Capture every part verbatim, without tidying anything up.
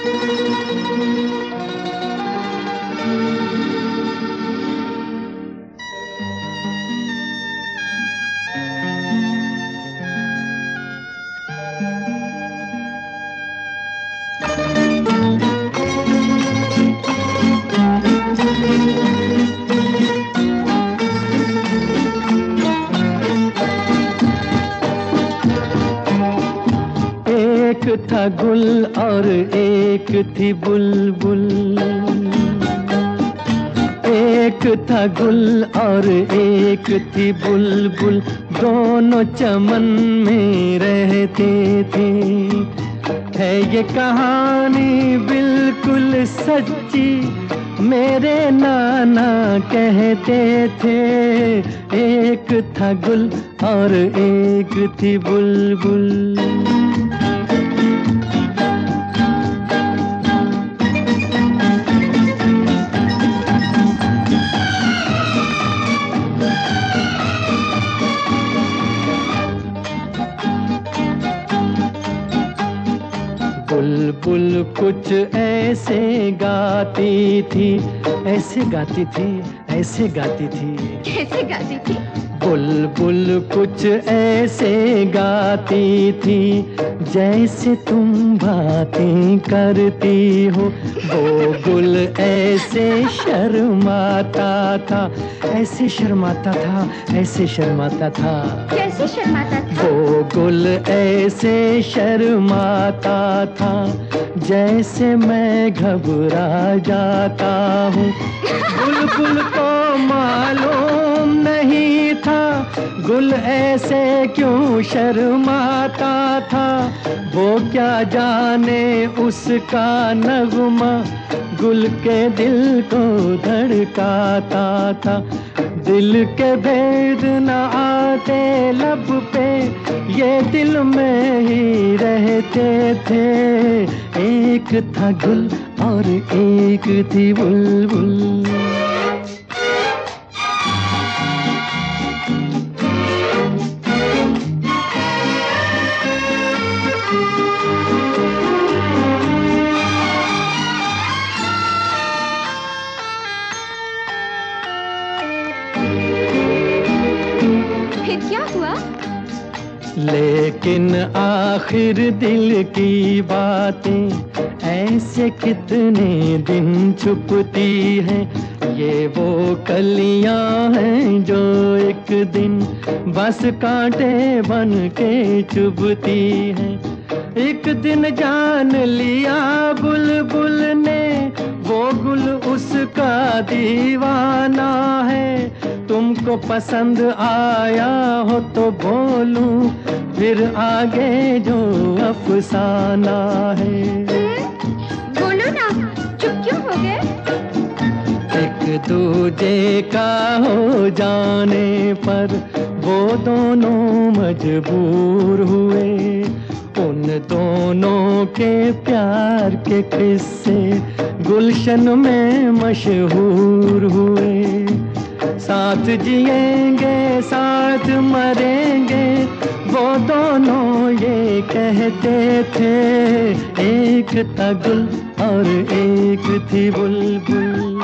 एक था गुल और एक थी बुलबुल, एक था गुल और एक थी बुलबुल, दोनों चमन में रहते थे। है ये कहानी बिल्कुल सच्ची, मेरे नाना कहते थे। एक था गुल और एक थी बुलबुल। बुलबुल कुछ ऐसे गाती थी, ऐसे गाती थी, ऐसे गाती थी। कैसे गाती थी? बुलबुल कुछ ऐसे गाती थी, जैसे तुम बातें करती हो। वो गुल ऐसे शर्माता था, ऐसे शर्माता था, ऐसे शर्माता था। कैसे शर्माता था? वो गुल ऐसे शर्माता था, जैसे मैं घबरा जाता हूँ। बुलबुल को मालूम नहीं था, गुल ऐसे क्यों शर्माता था। वो क्या जाने उसका नगमा गुल के दिल को धड़काता था। दिल के भेद न आते लब पे, ये दिल में ही रहते थे। एक था गुल और एक थी बुलबुल। फिर क्या हुआ? लेकिन आखिर दिल की बातें ऐसे कितने दिन छुपती हैं। ये वो कलियां हैं जो एक दिन बस कांटे बन के चुभती हैं। एक दिन जान लिया बुलबुल ने, वो गुल उसका दीवाना है। तुमको पसंद आया हो तो बोलूं, फिर आगे जो अफसाना है। बोलो ना, चुप क्यों हो गए? एक दूजे का हो जाने पर वो दोनों मजबूर हुए। उन दोनों के प्यार के किस्से गुलशन में मशहूर हुए। साथ जिएंगे साथ मरेंगे, वो दोनों ये कहते थे। एक था गुल और एक थी बुलबुल।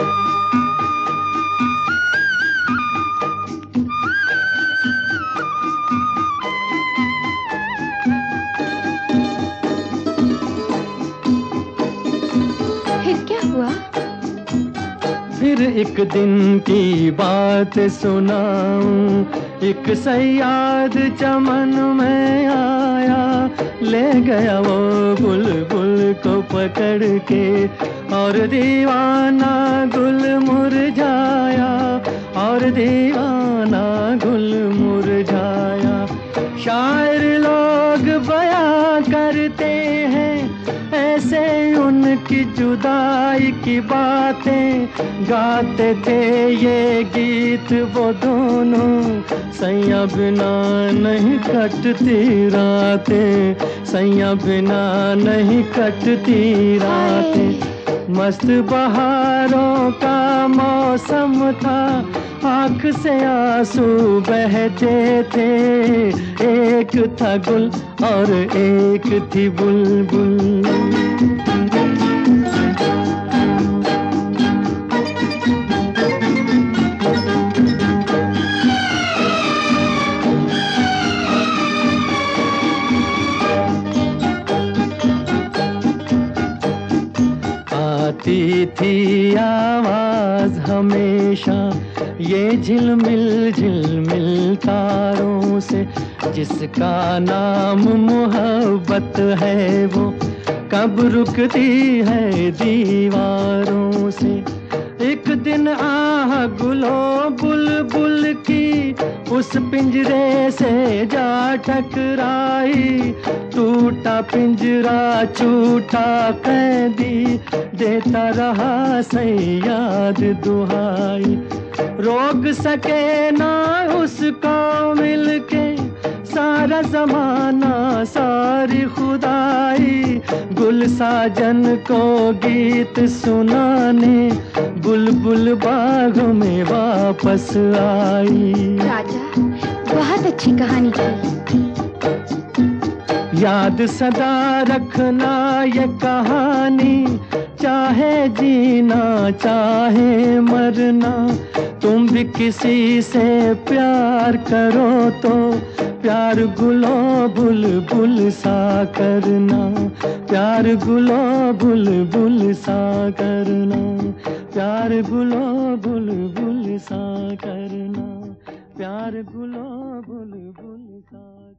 फिर क्या हुआ? फिर एक दिन की बात सुनाऊं। एक सयाद चमन में आया, ले गया वो बुलबुल को पकड़ के। और दीवाना गुल मुरझाया, और दीवाना गुल मुरझाया। शायर लोग बयां करते हैं ऐसे उनकी जुदाई की बातें। गाते थे ये गीत वो दोनों, सैया बिना नहीं कटती रातें, सैया बिना नहीं कटती रातें। मस्त बहारों का मौसम था, आँख से आंसू बहते थे। एक था गुल और एक थी बुलबुल। होती थी आवाज हमेशा ये झिलमिल झिलमिल तारों से, जिसका नाम मोहब्बत है वो कब रुकती है दीवारों से। एक दिन आह गुलो बुलबुल की उस पिंजरे से जा टकराई, टूटा पिंजरा छूटा कैदी देता रहा सयाद दुहाई। रोक सके ना उसको मिलके सारा जमाना सारी खुदाई, गुल साजन को गीत सुनाने बुलबुल बाग में वापस आई। राजा, बहुत अच्छी कहानी थी। याद सदा रखना ये कहानी, चाहे जीना चाहे मरना। तुम भी किसी से प्यार करो तो प्यार गुलो बुलबुल सा करना, प्यार गुलो बुलबुल सा करना, प्यार गुलो बुलबुल सा करना, प्यार गुलो बुलबुल सा।